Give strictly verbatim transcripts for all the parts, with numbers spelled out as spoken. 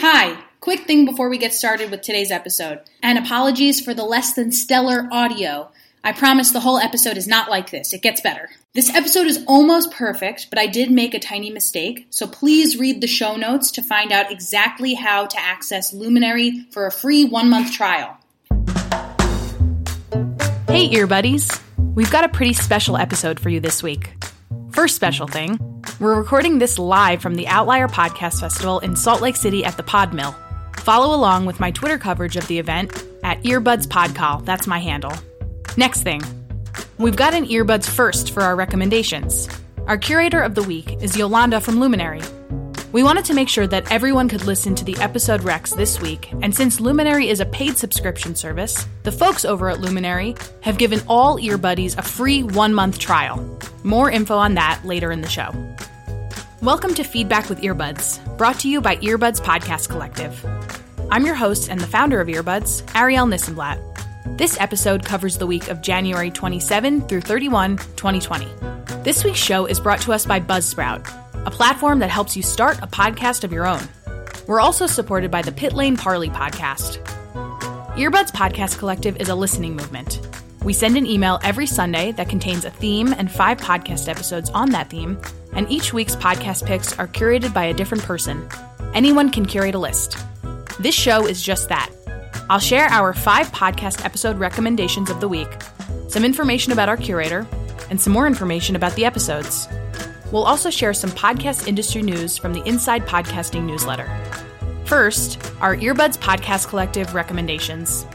Hi, quick thing before we get started with today's episode, and apologies for the less than stellar audio. I promise the whole episode is not like this. It gets better. This episode is almost perfect, but I did make a tiny mistake, so please read the show notes to find out exactly how to access Luminary for a free one-month trial. Hey, ear buddies! We've got a pretty special episode for you this week. First special thing, we're recording this live from the Outlier Podcast Festival in Salt Lake City at the Pod Mill. Follow along with my Twitter coverage of the event at earbudspodcall. That's my handle. Next thing, we've got an Earbuds First for our recommendations. Our curator of the week is Yolanda from Luminary. We wanted to make sure that everyone could listen to the episode recs this week, and since Luminary is a paid subscription service, the folks over at Luminary have given all earbuddies a free one-month trial. More info on that later in the show. Welcome to Feedback with Earbuds, brought to you by Earbuds Podcast Collective. I'm your host and the founder of Earbuds, Ariel Nissenblatt. This episode covers the week of January twenty-seventh through thirty-first, twenty twenty. This week's show is brought to us by Buzzsprout, a platform that helps you start a podcast of your own. We're also supported by the Pit Lane Parley podcast. Earbuds Podcast Collective is a listening movement. We send an email every Sunday that contains a theme and five podcast episodes on that theme, and each week's podcast picks are curated by a different person. Anyone can curate a list. This show is just that. I'll share our five podcast episode recommendations of the week, some information about our curator, and some more information about the episodes. We'll also share some podcast industry news from the Inside Podcasting newsletter. First, our Earbuds Podcast Collective recommendations.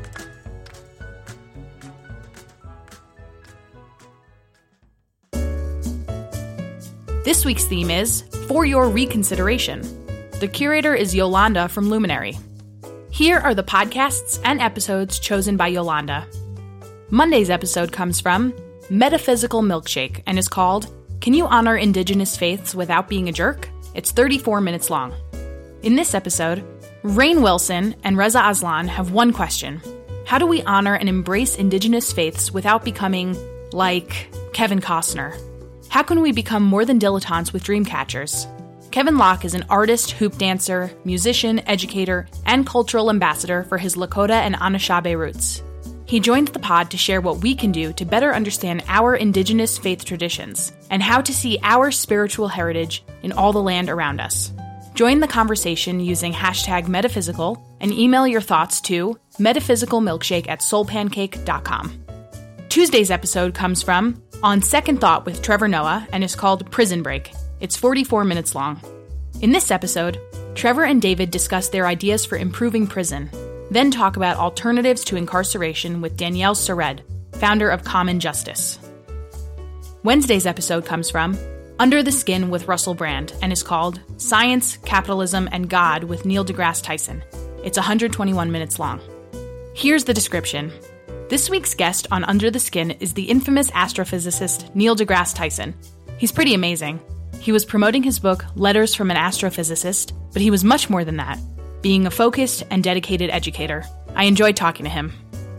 This week's theme is For Your Reconsideration. The curator is Yolanda from Luminary. Here are the podcasts and episodes chosen by Yolanda. Monday's episode comes from Metaphysical Milkshake and is called Can You Honor Indigenous Faiths Without Being a Jerk? It's thirty-four minutes long. In this episode, Rainn Wilson and Reza Aslan have one question. How do we honor and embrace Indigenous faiths without becoming, like, Kevin Costner? How can we become more than dilettantes with dream catchers? Kevin Locke is an artist, hoop dancer, musician, educator, and cultural ambassador for his Lakota and Anishinaabe roots. He joined the pod to share what we can do to better understand our Indigenous faith traditions and how to see our spiritual heritage in all the land around us. Join the conversation using hashtag metaphysical and email your thoughts to metaphysicalmilkshake at soulpancake dot com. Tuesday's episode comes from On Second Thought with Trevor Noah and is called Prison Break. It's forty-four minutes long. In this episode, Trevor and David discuss their ideas for improving prison, then talk about alternatives to incarceration with Danielle Sered, founder of Common Justice. Wednesday's episode comes from Under the Skin with Russell Brand and is called Science, Capitalism, and God with Neil deGrasse Tyson. It's one hundred twenty-one minutes long. Here's the description. This week's guest on Under the Skin is the infamous astrophysicist Neil deGrasse Tyson. He's pretty amazing. He was promoting his book, Letters from an Astrophysicist, but he was much more than that, being a focused and dedicated educator. I enjoyed talking to him.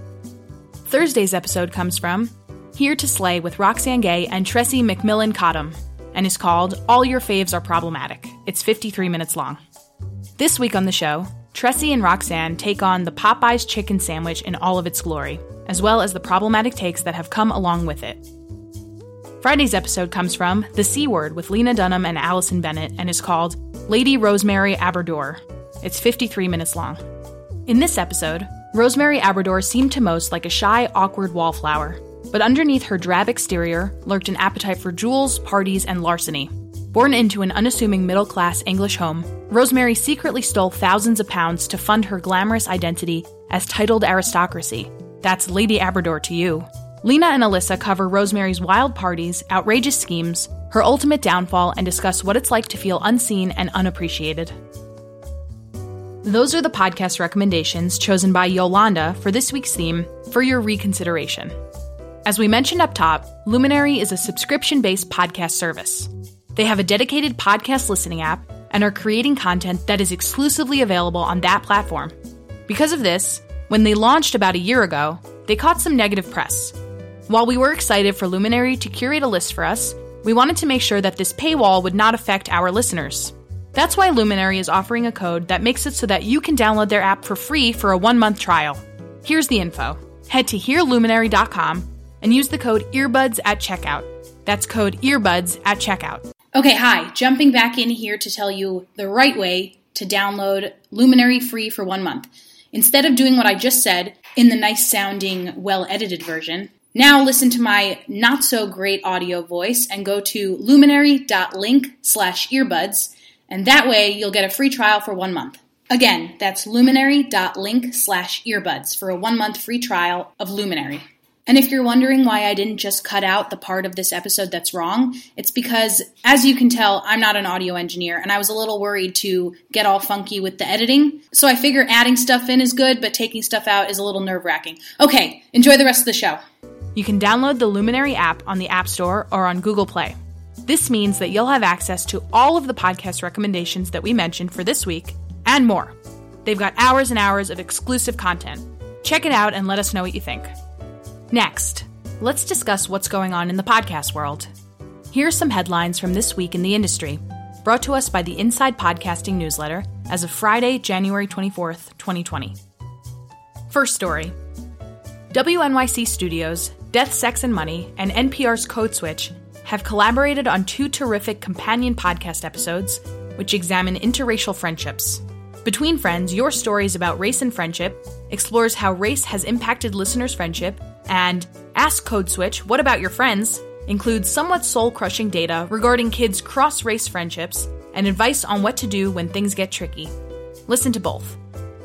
Thursday's episode comes from Here to Slay with Roxane Gay and Tressie McMillan Cottom, and is called All Your Faves Are Problematic. It's fifty-three minutes long. This week on the show, Tressie and Roxane take on the Popeyes chicken sandwich in all of its glory, as well as the problematic takes that have come along with it. Friday's episode comes from The C Word with Lena Dunham and Allison Bennett and is called Lady Rosemary Aberdore. It's fifty-three minutes long. In this episode, Rosemary Aberdore seemed to most like a shy, awkward wallflower, but underneath her drab exterior lurked an appetite for jewels, parties, and larceny. Born into an unassuming middle-class English home, Rosemary secretly stole thousands of pounds to fund her glamorous identity as titled aristocracy. That's Lady Aberdore to you. Lena and Alyssa cover Rosemary's wild parties, outrageous schemes, her ultimate downfall, and discuss what it's like to feel unseen and unappreciated. Those are the podcast recommendations chosen by Yolanda for this week's theme, For Your Reconsideration. As we mentioned up top, Luminary is a subscription-based podcast service. They have a dedicated podcast listening app and are creating content that is exclusively available on that platform. Because of this, when they launched about a year ago, they caught some negative press. While we were excited for Luminary to curate a list for us, we wanted to make sure that this paywall would not affect our listeners. That's why Luminary is offering a code that makes it so that you can download their app for free for a one-month trial. Here's the info. Head to hear luminary dot com and use the code earbuds at checkout. That's code earbuds at checkout. Okay, hi. Jumping back in here to tell you the right way to download Luminary free for one month. Instead of doing what I just said in the nice-sounding, well-edited version, now listen to my not-so-great audio voice and go to luminary.link slash earbuds, and that way you'll get a free trial for one month. Again, that's luminary.link slash earbuds for a one-month free trial of Luminary. And if you're wondering why I didn't just cut out the part of this episode that's wrong, it's because, as you can tell, I'm not an audio engineer, and I was a little worried to get all funky with the editing. So I figure adding stuff in is good, but taking stuff out is a little nerve-wracking. Okay, enjoy the rest of the show. You can download the Luminary app on the App Store or on Google Play. This means that you'll have access to all of the podcast recommendations that we mentioned for this week, and more. They've got hours and hours of exclusive content. Check it out and let us know what you think. Next, let's discuss what's going on in the podcast world. Here are some headlines from this week in the industry, brought to us by the Inside Podcasting newsletter as of Friday, January twenty-fourth, twenty twenty. First story. W N Y C Studios, Death, Sex, and Money, and N P R's Code Switch have collaborated on two terrific companion podcast episodes which examine interracial friendships. Between Friends, Your Stories About Race and Friendship explores how race has impacted listeners' friendship, and Ask Code Switch, What About Your Friends? Includes somewhat soul-crushing data regarding kids' cross-race friendships and advice on what to do when things get tricky. Listen to both.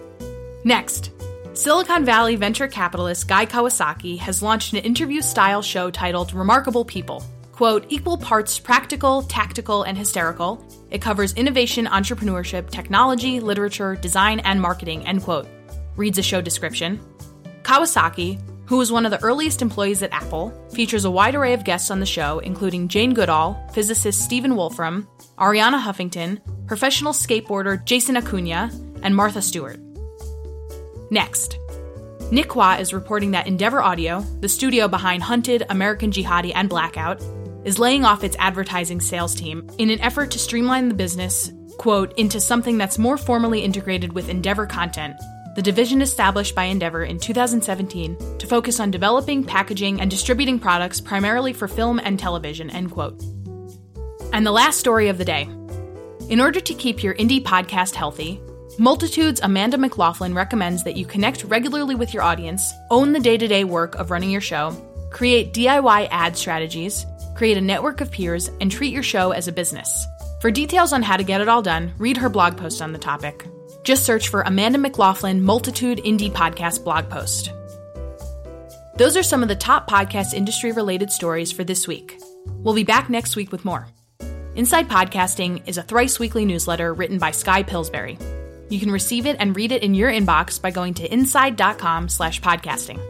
Next, Silicon Valley venture capitalist Guy Kawasaki has launched an interview-style show titled Remarkable People. Quote, equal parts practical, tactical, and hysterical. It covers innovation, entrepreneurship, technology, literature, design, and marketing, end quote, reads a show description. Kawasaki, who was one of the earliest employees at Apple, features a wide array of guests on the show, including Jane Goodall, physicist Stephen Wolfram, Ariana Huffington, professional skateboarder Jason Acuna, and Martha Stewart. Next, Nick Quah is reporting that Endeavor Audio, the studio behind Hunted, American Jihadi, and Blackout, is laying off its advertising sales team in an effort to streamline the business, quote, into something that's more formally integrated with Endeavor Content, the division established by Endeavor in two thousand seventeen to focus on developing, packaging, and distributing products primarily for film and television, end quote. And the last story of the day. In order to keep your indie podcast healthy, Multitude's Amanda McLaughlin recommends that you connect regularly with your audience, own the day-to-day work of running your show, create D I Y ad strategies, create a network of peers, and treat your show as a business. For details on how to get it all done, read her blog post on the topic. Just search for Amanda McLaughlin Multitude Indie Podcast blog post. Those are some of the top podcast industry-related stories for this week. We'll be back next week with more. Inside Podcasting is a thrice-weekly newsletter written by Skye Pillsbury. You can receive it and read it in your inbox by going to inside.com slash podcasting.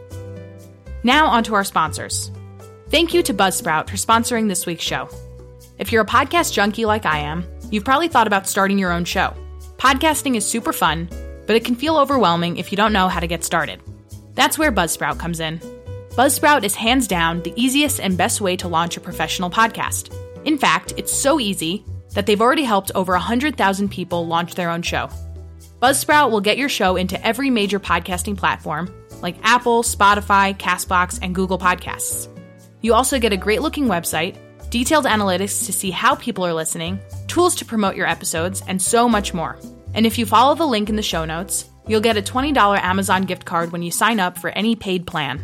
Now on to our sponsors. Thank you to Buzzsprout for sponsoring this week's show. If you're a podcast junkie like I am, you've probably thought about starting your own show. Podcasting is super fun, but it can feel overwhelming if you don't know how to get started. That's where Buzzsprout comes in. Buzzsprout is hands down the easiest and best way to launch a professional podcast. In fact, it's so easy that they've already helped over one hundred thousand people launch their own show. Buzzsprout will get your show into every major podcasting platform, like Apple, Spotify, CastBox, and Google Podcasts. You also get a great-looking website, detailed analytics to see how people are listening, tools to promote your episodes, and so much more. And if you follow the link in the show notes, you'll get a twenty dollars Amazon gift card when you sign up for any paid plan.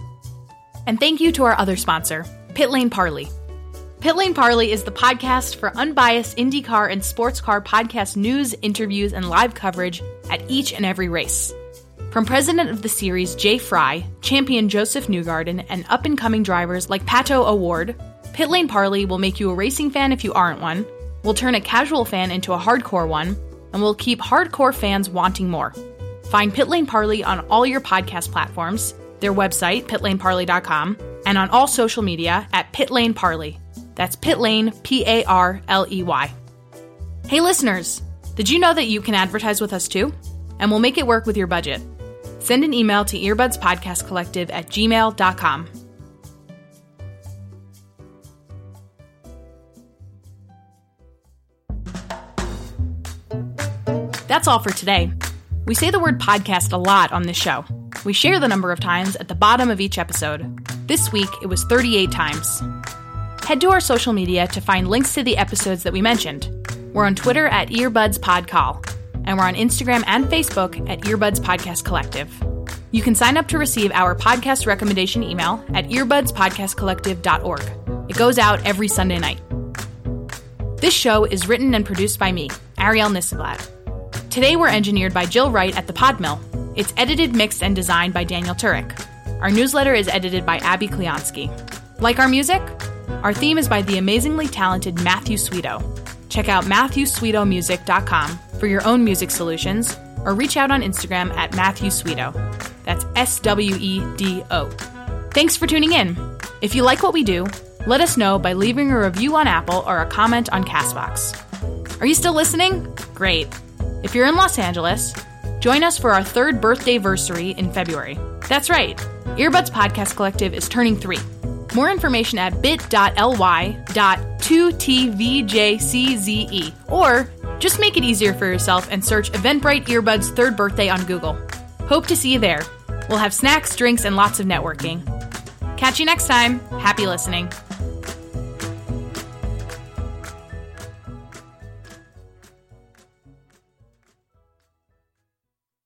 And thank you to our other sponsor, Pitlane Parley. Pitlane Parley is the podcast for unbiased IndyCar and sports car podcast news, interviews, and live coverage at each and every race. From president of the series Jay Fry, champion Joseph Newgarden, and up-and-coming drivers like Pato O'Ward, Pitlane Parley will make you a racing fan if you aren't one, will turn a casual fan into a hardcore one, and will keep hardcore fans wanting more. Find Pitlane Parley on all your podcast platforms, their website, pitlane parley dot com, and on all social media at Pitlane Parley. That's Pitlane, P A R L E Y. Hey listeners, did you know that you can advertise with us too? And we'll make it work with your budget. Send an email to earbudspodcastcollective at gmail dot com. That's all for today. We say the word podcast a lot on this show. We share the number of times at the bottom of each episode. This week, it was thirty-eight times. Head to our social media to find links to the episodes that we mentioned. We're on Twitter at earbudspodcall, and we're on Instagram and Facebook at Earbuds Podcast Collective. You can sign up to receive our podcast recommendation email at earbuds podcast collective dot org. It goes out every Sunday night. This show is written and produced by me, Ariel Nissenblatt. Today we're engineered by Jill Wright at the Podmill. It's edited, mixed, and designed by Daniel Turek. Our newsletter is edited by Abby Kleonsky. Like our music? Our theme is by the amazingly talented Matthew Sweeto. Check out matthew sweeto music dot com for your own music solutions, or reach out on Instagram at Matthew Sweeto. That's S W E D O. Thanks for tuning in. If you like what we do, let us know by leaving a review on Apple or a comment on CastBox. Are you still listening? Great. If you're in Los Angeles, join us for our third birthday-versary in February. That's right, Earbuds Podcast Collective is turning three. More information at bit.ly dot 2tvjcze, or just make it easier for yourself and search Eventbrite Earbuds third birthday on Google. Hope to see you there. We'll have snacks, drinks, and lots of networking. Catch you next time. Happy listening.